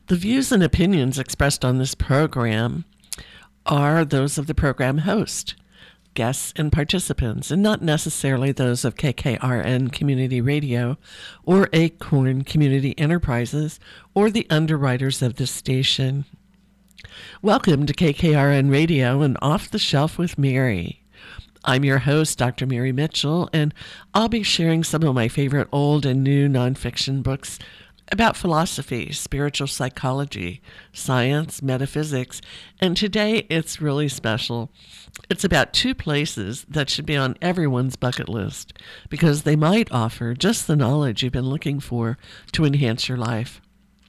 The views and opinions expressed on this program are those of the program host, guests, and participants, and not necessarily those of KKRN Community Radio or Acorn Community Enterprises or the underwriters of this station. Welcome to KKRN Radio and Off the Shelf with Mary. I'm your host, Dr. Mary Mitchell, and I'll be sharing some of my favorite old and new nonfiction books about philosophy, spiritual psychology, science, metaphysics, and today it's really special. It's about two places that should be on everyone's bucket list because they might offer just the knowledge you've been looking for to enhance your life.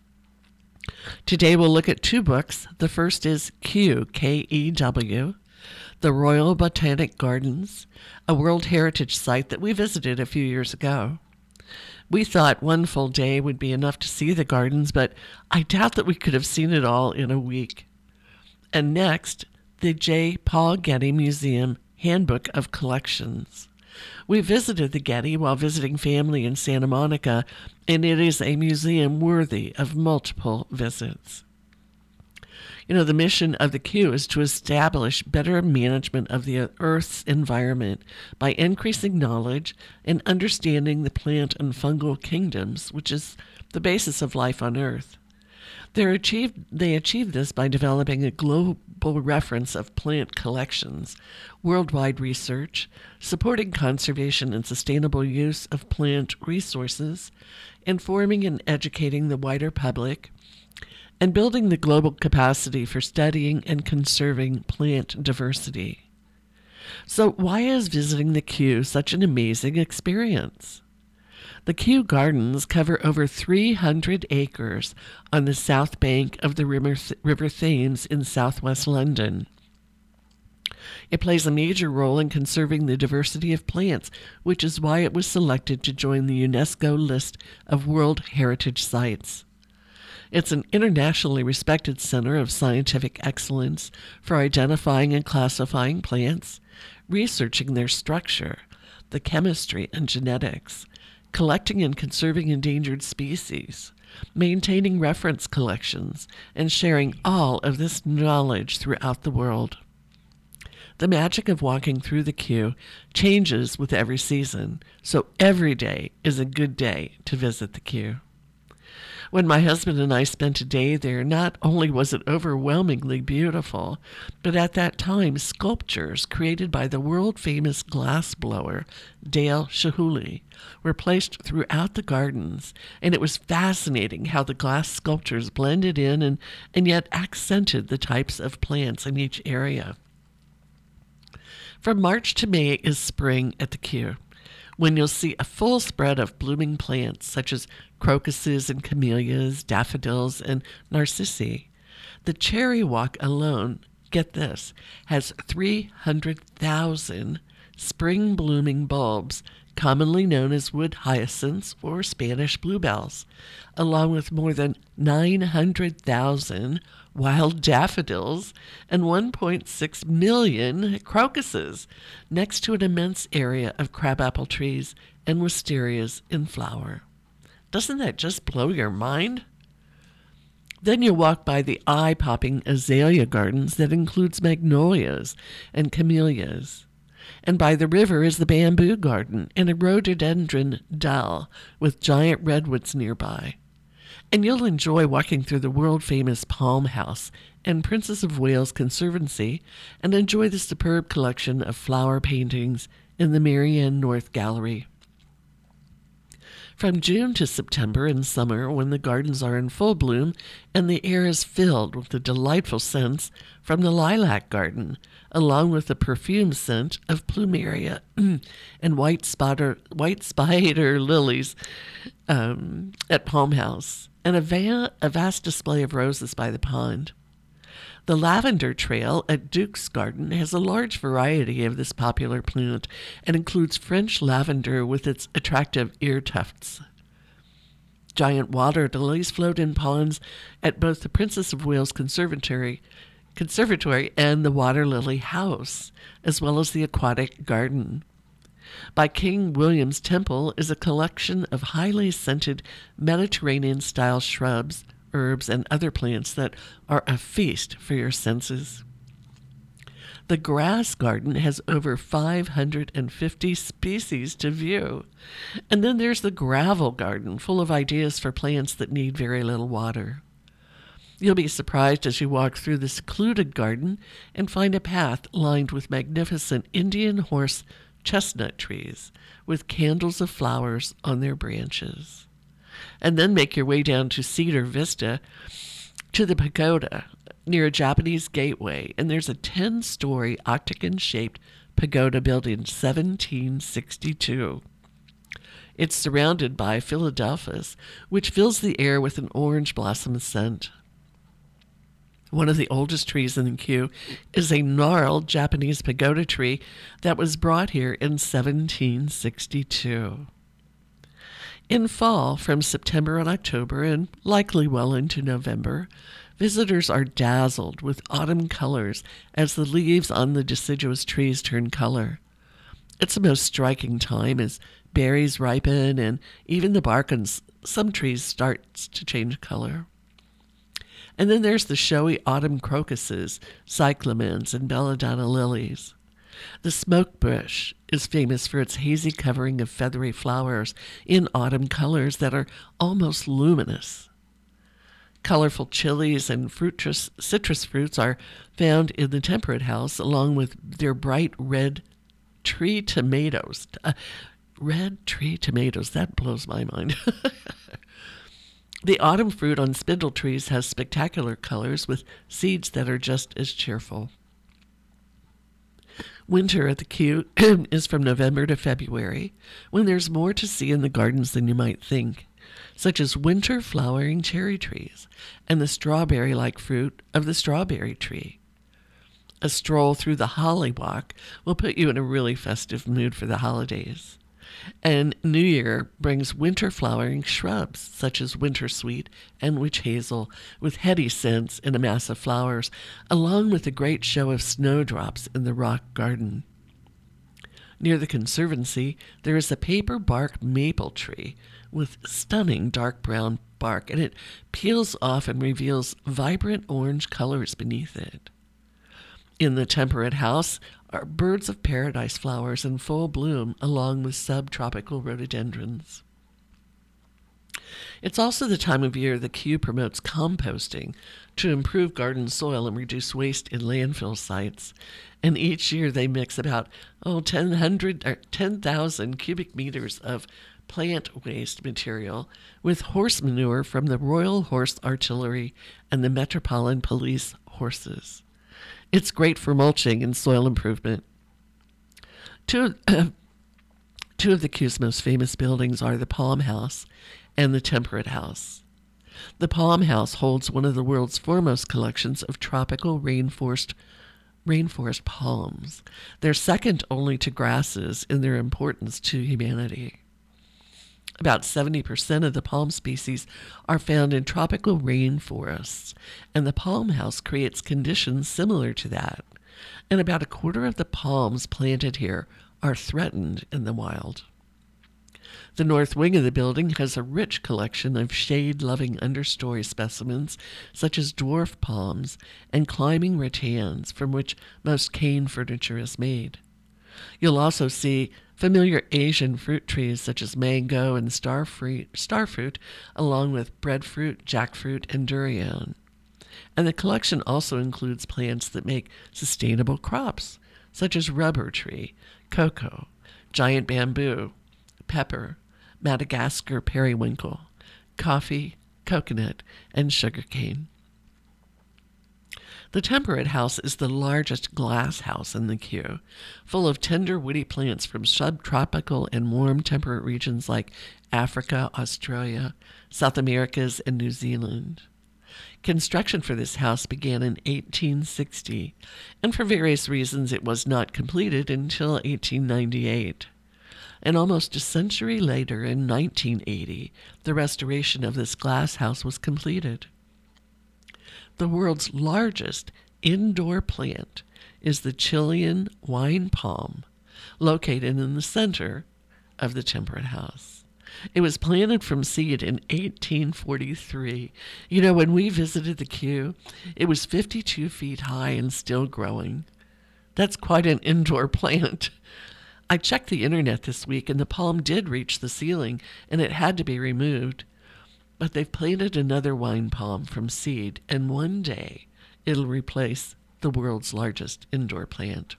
Today we'll look at two books. The first is Kew, K-E-W, The Royal Botanic Gardens, a World Heritage Site that we visited a few years ago. We thought one full day would be enough to see the gardens, but I doubt that we could have seen it all in a week. And next, the J. Paul Getty Museum Handbook of Collections. We visited the Getty while visiting family in Santa Monica, and it is a museum worthy of multiple visits. You know, the mission of the Kew is to establish better management of the Earth's environment by increasing knowledge and understanding the plant and fungal kingdoms, which is the basis of life on Earth. They achieved this by developing a global reference of plant collections, worldwide research, supporting conservation and sustainable use of plant resources, informing and educating the wider public, and building the global capacity for studying and conserving plant diversity. So why is visiting the Kew such an amazing experience? The Kew Gardens cover over 300 acres on the south bank of the River Thames in southwest London. It plays a major role in conserving the diversity of plants, which is why it was selected to join the UNESCO list of World Heritage Sites. It's an internationally respected center of scientific excellence for identifying and classifying plants, researching their structure, the chemistry and genetics, collecting and conserving endangered species, maintaining reference collections, and sharing all of this knowledge throughout the world. The magic of walking through the Kew changes with every season, so every day is a good day to visit the Kew. When my husband and I spent a day there, not only was it overwhelmingly beautiful, but at that time, sculptures created by the world-famous glassblower Dale Chihuly were placed throughout the gardens, and it was fascinating how the glass sculptures blended in and yet accented the types of plants in each area. From March to May is spring at the Kew, when you'll see a full spread of blooming plants such as crocuses and camellias, daffodils, and narcissi. The cherry walk alone, get this, has 300,000 spring-blooming bulbs, commonly known as wood hyacinths or Spanish bluebells, along with more than 900,000 wild daffodils and 1.6 million crocuses, next to an immense area of crabapple trees and wisterias in flower. Doesn't that just blow your mind? Then you walk by the eye-popping azalea gardens that includes magnolias and camellias. And by the river is the bamboo garden and a rhododendron dell with giant redwoods nearby. And you'll enjoy walking through the world-famous Palm House and Princess of Wales Conservancy and enjoy the superb collection of flower paintings in the Marianne North Gallery. From June to September in summer, when the gardens are in full bloom and the air is filled with the delightful scents from the lilac garden, along with the perfume scent of plumeria and white spider lilies at Palm House, and a vast display of roses by the pond. The lavender trail at Duke's Garden has a large variety of this popular plant and includes French lavender with its attractive ear tufts. Giant water lilies float in ponds at both the Princess of Wales Conservatory and the Water Lily House, as well as the aquatic garden. By King William's Temple is a collection of highly scented Mediterranean-style shrubs, herbs, and other plants that are a feast for your senses. The grass garden has over 550 species to view. And then there's the gravel garden, full of ideas for plants that need very little water. You'll be surprised as you walk through the secluded garden and find a path lined with magnificent Indian horse chestnut trees with candles of flowers on their branches. And then make your way down to Cedar Vista to the pagoda near a Japanese gateway, and there's a 10-story octagon-shaped pagoda built in 1762. It's surrounded by Philadelphus, which fills the air with an orange blossom scent. One of the oldest trees in the queue is a gnarled Japanese pagoda tree that was brought here in 1762. In fall, from September and October, and likely well into November, visitors are dazzled with autumn colors as the leaves on the deciduous trees turn color. It's the most striking time as berries ripen and even the bark on some trees starts to change color. And then there's the showy autumn crocuses, cyclamens, and belladonna lilies. The smoke bush is famous for its hazy covering of feathery flowers in autumn colors that are almost luminous. Colorful chilies and citrus fruits are found in the Temperate House, along with their bright red tree tomatoes. Red tree tomatoes, that blows my mind. The autumn fruit on spindle trees has spectacular colors with seeds that are just as cheerful. Winter at the Kew is from November to February, when there's more to see in the gardens than you might think, such as winter flowering cherry trees and the strawberry-like fruit of the strawberry tree. A stroll through the holly walk will put you in a really festive mood for the holidays. And New Year brings winter flowering shrubs such as wintersweet and witch hazel with heady scents in a mass of flowers, along with a great show of snowdrops in the rock garden. Near the Conservancy, there is a paper bark maple tree with stunning dark brown bark, and it peels off and reveals vibrant orange colors beneath it. In the Temperate House are birds of paradise flowers in full bloom, along with subtropical rhododendrons. It's also the time of year the Kew promotes composting to improve garden soil and reduce waste in landfill sites. And each year they mix about 10,000 cubic meters of plant waste material with horse manure from the Royal Horse Artillery and the Metropolitan Police horses. It's great for mulching and soil improvement. Two of the Kew's most famous buildings are the Palm House and the Temperate House. The Palm House holds one of the world's foremost collections of tropical rainforest palms. They're second only to grasses in their importance to humanity. About 70% of the palm species are found in tropical rainforests, and the palm house creates conditions similar to that. And about a quarter of the palms planted here are threatened in the wild. The north wing of the building has a rich collection of shade-loving understory specimens, such as dwarf palms and climbing rattans, from which most cane furniture is made. You'll also see familiar Asian fruit trees such as mango and starfruit, along with breadfruit, jackfruit, and durian. And the collection also includes plants that make sustainable crops, such as rubber tree, cocoa, giant bamboo, pepper, Madagascar periwinkle, coffee, coconut, and sugarcane. The Temperate House is the largest glass house in the Kew, full of tender, woody plants from subtropical and warm temperate regions like Africa, Australia, South Americas, and New Zealand. Construction for this house began in 1860, and for various reasons it was not completed until 1898. And almost a century later, in 1980, the restoration of this glass house was completed. The world's largest indoor plant is the Chilean wine palm, located in the center of the Temperate House. It was planted from seed in 1843. You know, when we visited the Kew, it was 52 feet high and still growing. That's quite an indoor plant. I checked the internet this week, and the palm did reach the ceiling, and it had to be removed. But they've planted another wine palm from seed, and one day it'll replace the world's largest indoor plant.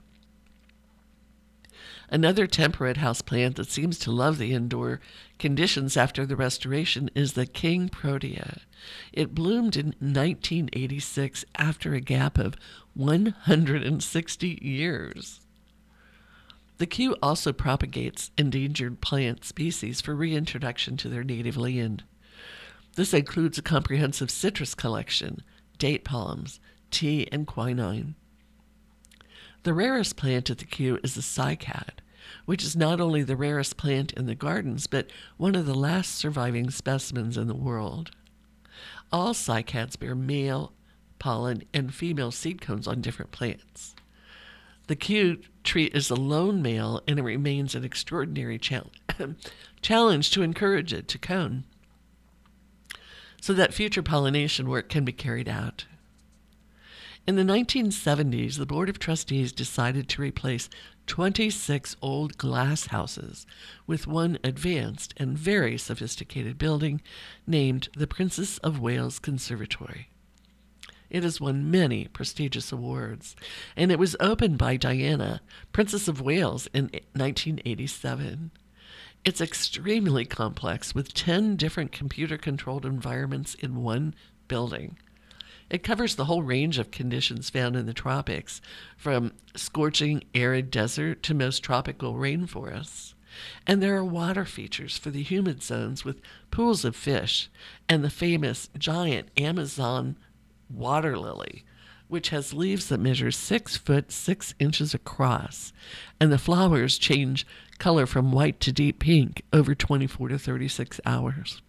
Another temperate house plant that seems to love the indoor conditions after the restoration is the King Protea. It bloomed in 1986 after a gap of 160 years. The Kew also propagates endangered plant species for reintroduction to their native land. This includes a comprehensive citrus collection, date palms, tea, and quinine. The rarest plant at the Kew is the cycad, which is not only the rarest plant in the gardens, but one of the last surviving specimens in the world. All cycads bear male pollen and female seed cones on different plants. The Kew tree is a lone male, and it remains an extraordinary challenge to encourage it to cone so that future pollination work can be carried out. In the 1970s, the Board of Trustees decided to replace 26 old glass houses with one advanced and very sophisticated building named the Princess of Wales Conservatory. It has won many prestigious awards, and it was opened by Diana, Princess of Wales, in 1987. It's extremely complex, with 10 different computer-controlled environments in one building. It covers the whole range of conditions found in the tropics, from scorching arid desert to most tropical rainforests. And there are water features for the humid zones with pools of fish and the famous giant Amazon water lily, which has leaves that measure 6 foot 6 inches across, and the flowers change color from white to deep pink over 24 to 36 hours.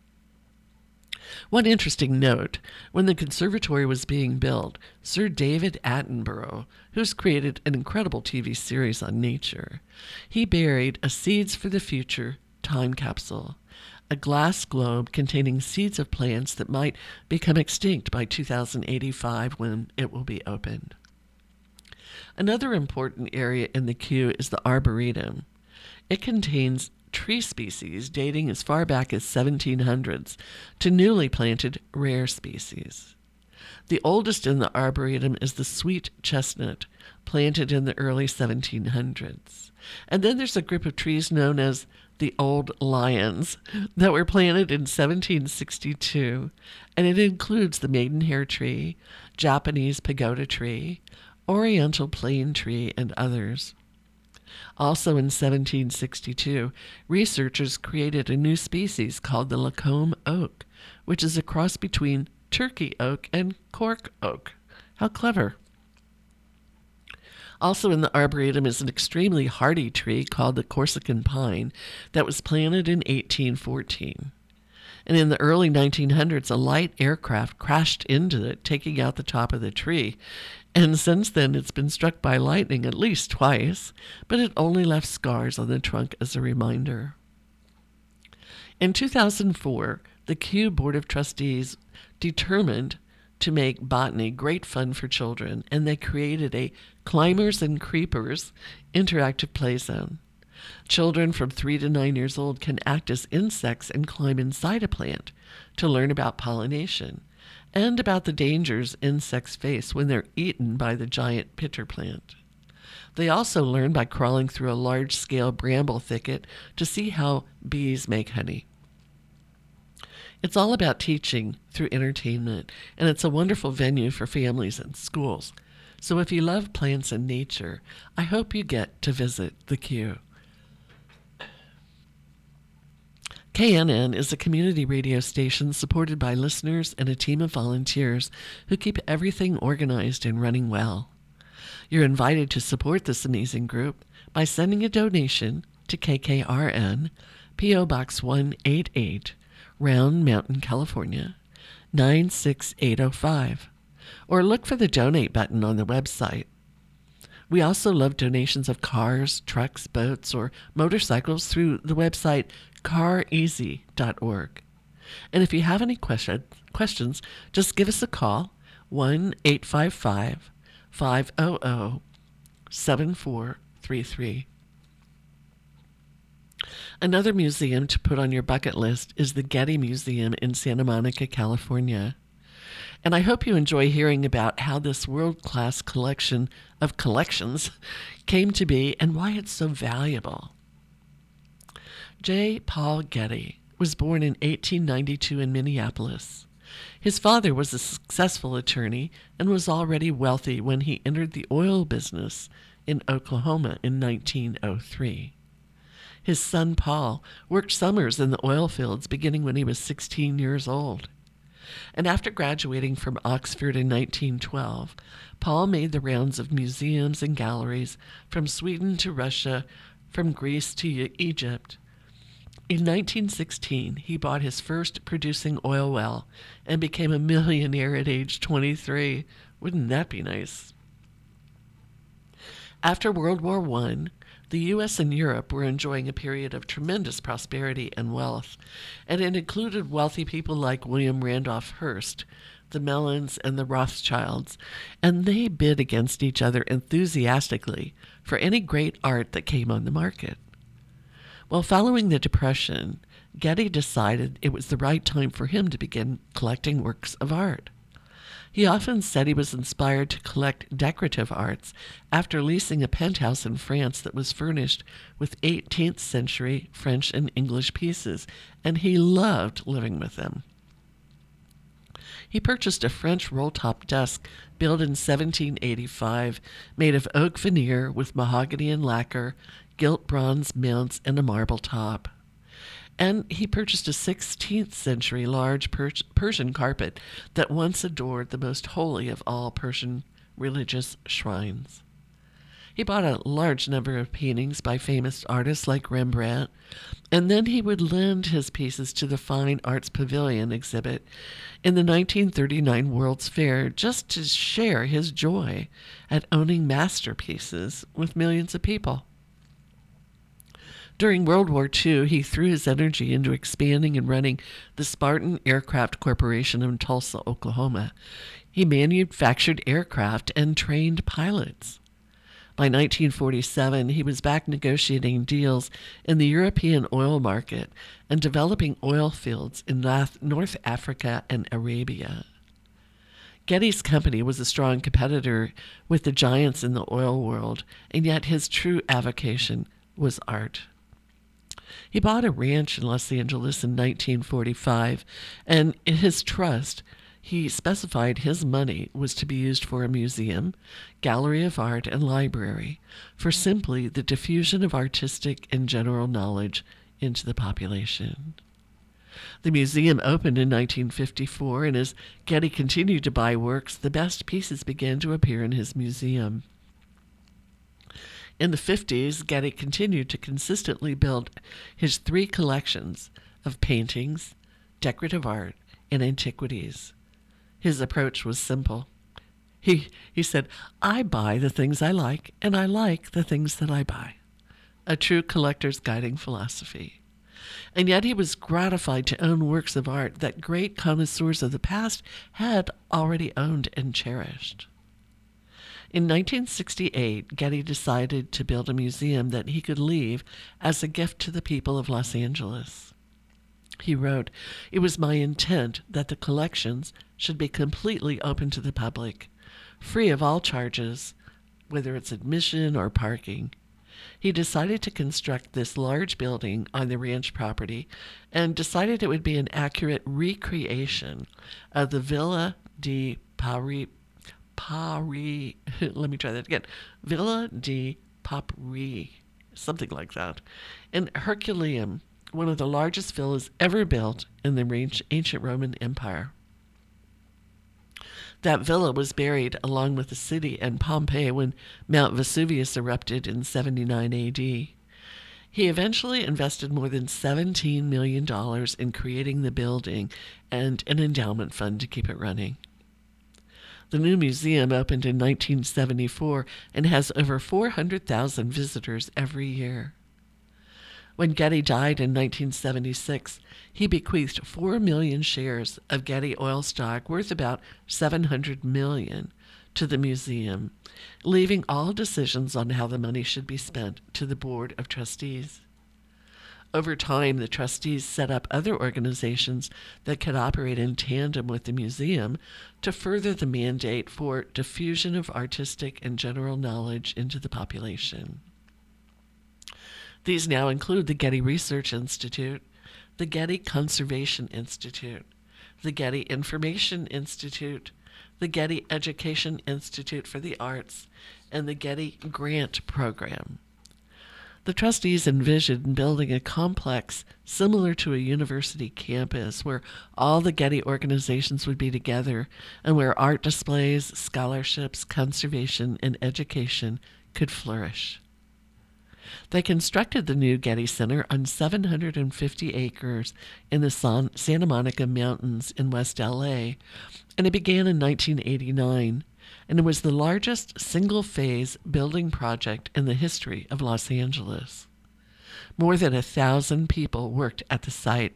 One interesting note, when the conservatory was being built, Sir David Attenborough, who's created an incredible TV series on nature, he buried a Seeds for the Future time capsule, a glass globe containing seeds of plants that might become extinct by 2085 when it will be opened. Another important area in the Kew is the Arboretum. It contains tree species dating as far back as 1700s to newly planted rare species. The oldest in the Arboretum is the sweet chestnut, planted in the early 1700s. And then there's a group of trees known as the Old Lions that were planted in 1762, and it includes the maidenhair tree, Japanese pagoda tree, oriental plane tree, and others. Also in 1762, researchers created a new species called the Lacombe oak, which is a cross between Turkey oak and cork oak. How clever. Also in the Arboretum is an extremely hardy tree called the Corsican pine that was planted in 1814. And in the early 1900s, a light aircraft crashed into it, taking out the top of the tree. And since then, it's been struck by lightning at least twice, but it only left scars on the trunk as a reminder. In 2004, the Kew Board of Trustees determined to make botany great fun for children, and they created a Climbers and Creepers interactive play zone. Children from 3 to 9 years old can act as insects and climb inside a plant to learn about pollination and about the dangers insects face when they're eaten by the giant pitter plant. They also learn by crawling through a large-scale bramble thicket to see how bees make honey. It's all about teaching through entertainment, and it's a wonderful venue for families and schools. So if you love plants and nature, I hope you get to visit the Kew. KNN is a community radio station supported by listeners and a team of volunteers who keep everything organized and running well. You're invited to support this amazing group by sending a donation to KKRN, P.O. Box 188, Round Mountain, California, 96805, or look for the donate button on the website. We also love donations of cars, trucks, boats, or motorcycles through the website careasy.org. And if you have any questions, just give us a call, 1-855-500-7433. Another museum to put on your bucket list is the Getty Museum in Santa Monica, California. And I hope you enjoy hearing about how this world-class collection of collections came to be and why it's so valuable. J. Paul Getty was born in 1892 in Minneapolis. His father was a successful attorney and was already wealthy when he entered the oil business in Oklahoma in 1903. His son Paul worked summers in the oil fields beginning when he was 16 years old. And after graduating from Oxford in 1912, Paul made the rounds of museums and galleries from Sweden to Russia, from Greece to Egypt. In 1916, he bought his first producing oil well and became a millionaire at age 23. Wouldn't that be nice? After World War I, the U.S. and Europe were enjoying a period of tremendous prosperity and wealth, and it included wealthy people like William Randolph Hearst, the Mellons, and the Rothschilds, and they bid against each other enthusiastically for any great art that came on the market. Well, following the Depression, Getty decided it was the right time for him to begin collecting works of art. He often said he was inspired to collect decorative arts after leasing a penthouse in France that was furnished with 18th century French and English pieces, and he loved living with them. He purchased a French roll-top desk built in 1785, made of oak veneer with mahogany and lacquer, gilt bronze mounts, and a marble top. And he purchased a 16th century large Persian carpet that once adored the most holy of all Persian religious shrines. He bought a large number of paintings by famous artists like Rembrandt, and then he would lend his pieces to the Fine Arts Pavilion exhibit in the 1939 World's Fair just to share his joy at owning masterpieces with millions of people. During World War II, he threw his energy into expanding and running the Spartan Aircraft Corporation in Tulsa, Oklahoma. He manufactured aircraft and trained pilots. By 1947, he was back negotiating deals in the European oil market and developing oil fields in North Africa and Arabia. Getty's company was a strong competitor with the giants in the oil world, and yet his true avocation was art. He bought a ranch in Los Angeles in 1945, and in his trust, he specified his money was to be used for a museum, gallery of art, and library, for simply the diffusion of artistic and general knowledge into the population. The museum opened in 1954, and as Getty continued to buy works, the best pieces began to appear in his museum. In the 50s, Getty continued to consistently build his 3 collections of paintings, decorative art, and antiquities. His approach was simple. He said, "I buy the things I like, and I like the things that I buy." A true collector's guiding philosophy. And yet he was gratified to own works of art that great connoisseurs of the past had already owned and cherished. In 1968, Getty decided to build a museum that he could leave as a gift to the people of Los Angeles. He wrote, "It was my intent that the collections should be completely open to the public, free of all charges, whether it's admission or parking." He decided to construct this large building on the ranch property and decided it would be an accurate recreation of the Villa di Villa di Papri, something like that, in Herculaneum, one of the largest villas ever built in the ancient Roman Empire. That villa was buried along with the city and Pompeii when Mount Vesuvius erupted in 79 AD. He eventually invested more than $17 million in creating the building and an endowment fund to keep it running. The new museum opened in 1974 and has over 400,000 visitors every year. When Getty died in 1976, he bequeathed 4 million shares of Getty oil stock worth about $700 million to the museum, leaving all decisions on how the money should be spent to the Board of Trustees. Over time, the trustees set up other organizations that could operate in tandem with the museum to further the mandate for diffusion of artistic and general knowledge into the population. These now include the Getty Research Institute, the Getty Conservation Institute, the Getty Information Institute, the Getty Education Institute for the Arts, and the Getty Grant Program. The trustees envisioned building a complex similar to a university campus where all the Getty organizations would be together and where art displays, scholarships, conservation, and education could flourish. They constructed the new Getty Center on 750 acres in the Santa Monica Mountains in West LA, and it began in 1989, and it was the largest single-phase building project in the history of Los Angeles. More than 1,000 people worked at the site.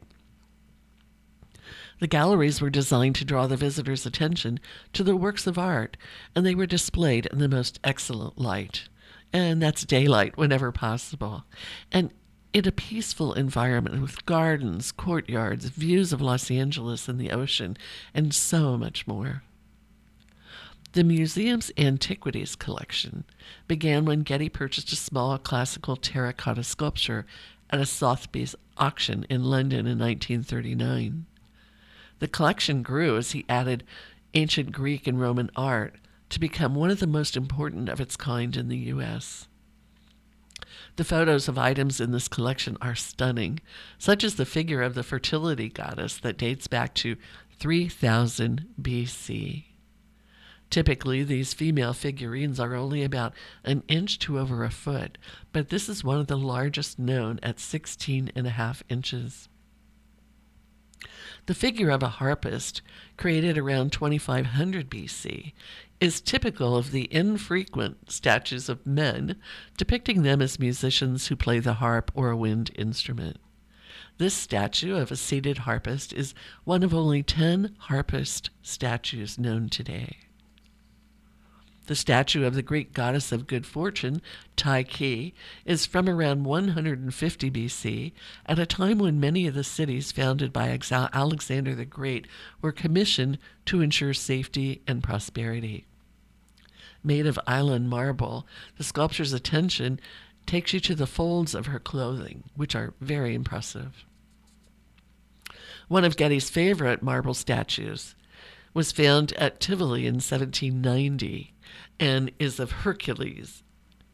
The galleries were designed to draw the visitors' attention to the works of art, and they were displayed in the most excellent light. And that's daylight whenever possible. And in a peaceful environment with gardens, courtyards, views of Los Angeles and the ocean, and so much more. The museum's antiquities collection began when Getty purchased a small classical terracotta sculpture at a Sotheby's auction in London in 1939. The collection grew as he added ancient Greek and Roman art to become one of the most important of its kind in the U.S. The photos of items in this collection are stunning, such as the figure of the fertility goddess that dates back to 3000 BC. Typically, these female figurines are only about an inch to over a foot, but this is one of the largest known at 16.5 inches. The figure of a harpist, created around 2500 BC, is typical of the infrequent statues of men, depicting them as musicians who play the harp or a wind instrument. This statue of a seated harpist is one of only 10 harpist statues known today. The statue of the Greek goddess of good fortune, Tyche, is from around 150 BC, at a time when many of the cities founded by Alexander the Great were commissioned to ensure safety and prosperity. Made of island marble, the sculpture's attention takes you to the folds of her clothing, which are very impressive. One of Getty's favorite marble statues was found at Tivoli in 1790 and is of Hercules.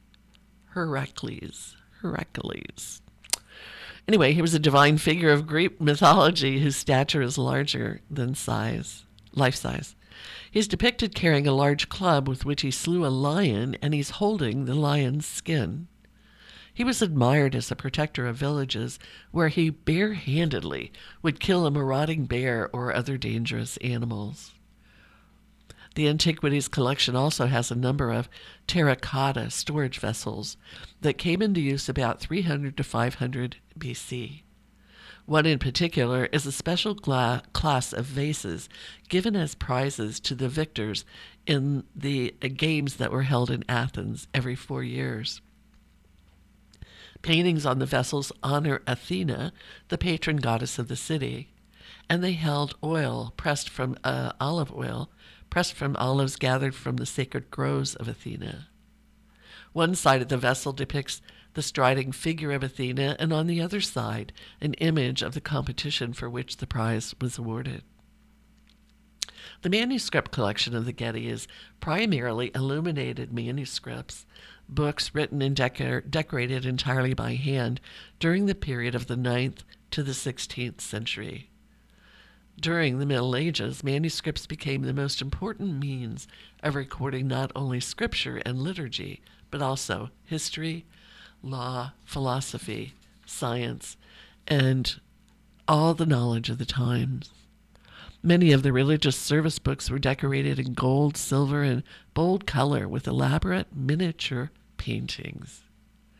Anyway, he was a divine figure of Greek mythology whose stature is larger than life size. He's depicted carrying a large club with which he slew a lion, and he's holding the lion's skin. He was admired as a protector of villages where he barehandedly would kill a marauding bear or other dangerous animals. The Antiquities collection also has a number of terracotta storage vessels that came into use about 300 to 500 BC. One in particular is a special class of vases given as prizes to the victors in the games that were held in Athens every 4 years. Paintings on the vessels honor Athena, the patron goddess of the city, and they held olive oil pressed from olives gathered from the sacred groves of Athena. One side of the vessel depicts the striding figure of Athena, and on the other side, an image of the competition for which the prize was awarded. The manuscript collection of the Getty is primarily illuminated manuscripts, books written and decorated entirely by hand during the period of the 9th to the 16th century. During the Middle Ages, manuscripts became the most important means of recording not only scripture and liturgy, but also history, law, philosophy, science, and all the knowledge of the times. Many of the religious service books were decorated in gold, silver, and bold color with elaborate miniature paintings.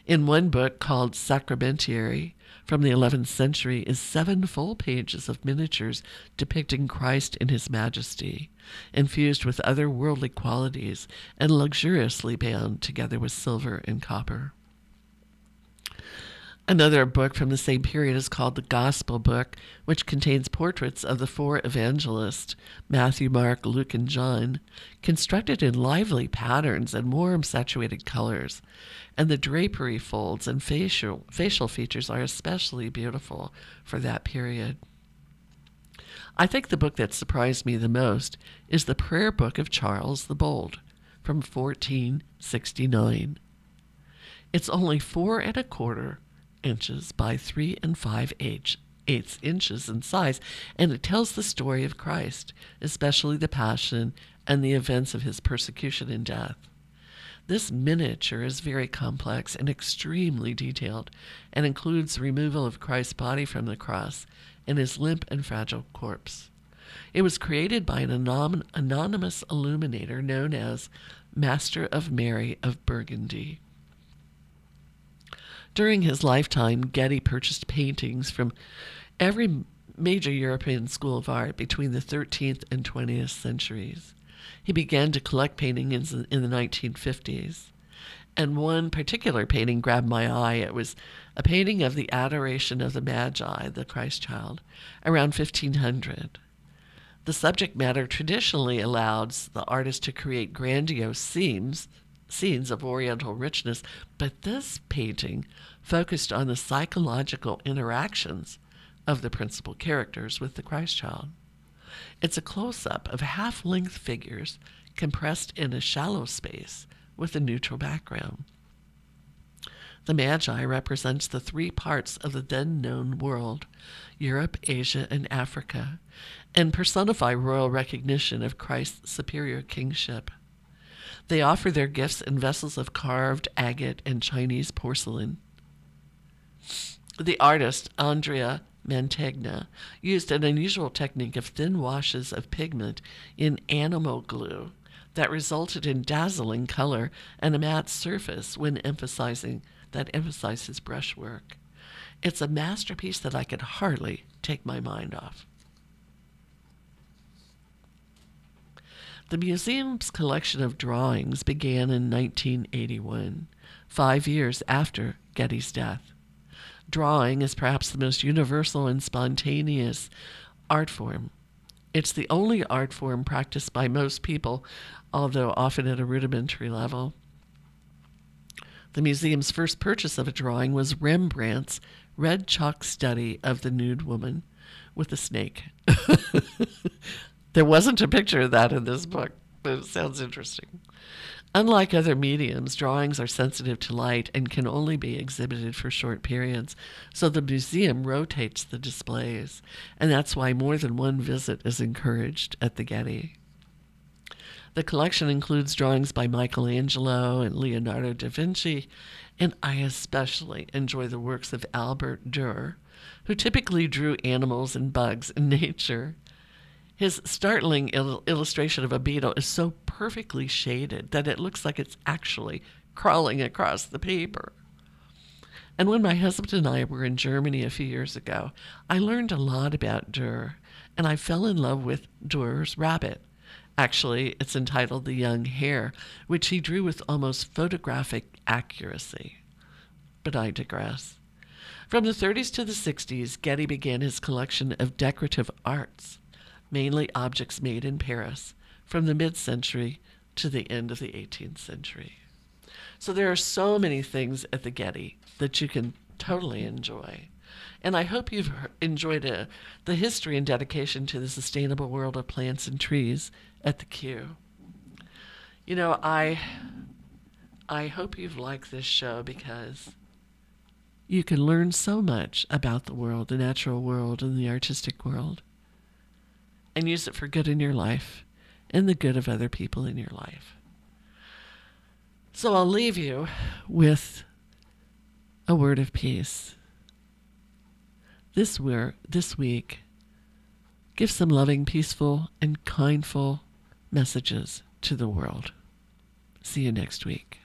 In one book called Sacramentary from the 11th century is 7 full pages of miniatures depicting Christ in his majesty, infused with other worldly qualities and luxuriously bound together with silver and copper. Another book from the same period is called the Gospel Book, which contains portraits of the 4 evangelists, Matthew, Mark, Luke, and John, constructed in lively patterns and warm saturated colors. And the drapery folds and facial features are especially beautiful for that period. I think the book that surprised me the most is the Prayer Book of Charles the Bold from 1469. It's only 4 1/4 inches by 3 5/8 inches in size, and it tells the story of Christ, especially the Passion and the events of his persecution and death. This miniature is very complex and extremely detailed, and includes removal of Christ's body from the cross and his limp and fragile corpse. It was created by an anonymous illuminator known as Master of Mary of Burgundy. During his lifetime, Getty purchased paintings from every major European school of art between the 13th and 20th centuries. He began to collect paintings in the 1950s. And one particular painting grabbed my eye. It was a painting of the Adoration of the Magi, the Christ child, around 1500. The subject matter traditionally allows the artist to create grandiose scenes of oriental richness, but this painting focused on the psychological interactions of the principal characters with the Christ child. It's a close-up of half-length figures compressed in a shallow space with a neutral background. The Magi represents the 3 parts of the then-known world, Europe, Asia, and Africa, and personify royal recognition of Christ's superior kingship. They offer their gifts in vessels of carved agate and Chinese porcelain. The artist, Andrea Mantegna, used an unusual technique of thin washes of pigment in animal glue that resulted in dazzling color and a matte surface when emphasizes brushwork. It's a masterpiece that I could hardly take my mind off. The museum's collection of drawings began in 1981, 5 years after Getty's death. Drawing is perhaps the most universal and spontaneous art form. It's the only art form practiced by most people, although often at a rudimentary level. The museum's first purchase of a drawing was Rembrandt's red chalk study of the nude woman with a snake. There wasn't a picture of that in this book, but it sounds interesting. Unlike other mediums, drawings are sensitive to light and can only be exhibited for short periods, so the museum rotates the displays, and that's why more than one visit is encouraged at the Getty. The collection includes drawings by Michelangelo and Leonardo da Vinci, and I especially enjoy the works of Albert Dürer, who typically drew animals and bugs in nature. His startling illustration of a beetle is so perfectly shaded that it looks like it's actually crawling across the paper. And when my husband and I were in Germany a few years ago, I learned a lot about Dürer, and I fell in love with Dürer's rabbit. Actually, it's entitled The Young Hare, which he drew with almost photographic accuracy. But I digress. From the 30s to the 60s, Getty began his collection of decorative arts, mainly objects made in Paris, from the mid-century to the end of the 18th century. So there are so many things at the Getty that you can totally enjoy. And I hope you've enjoyed the history and dedication to the sustainable world of plants and trees at the Kew. You know, I hope you've liked this show because you can learn so much about the world, the natural world, and the artistic world, and use it for good in your life and the good of other people in your life. So I'll leave you with a word of peace. This week, give some loving, peaceful, and kindful messages to the world. See you next week.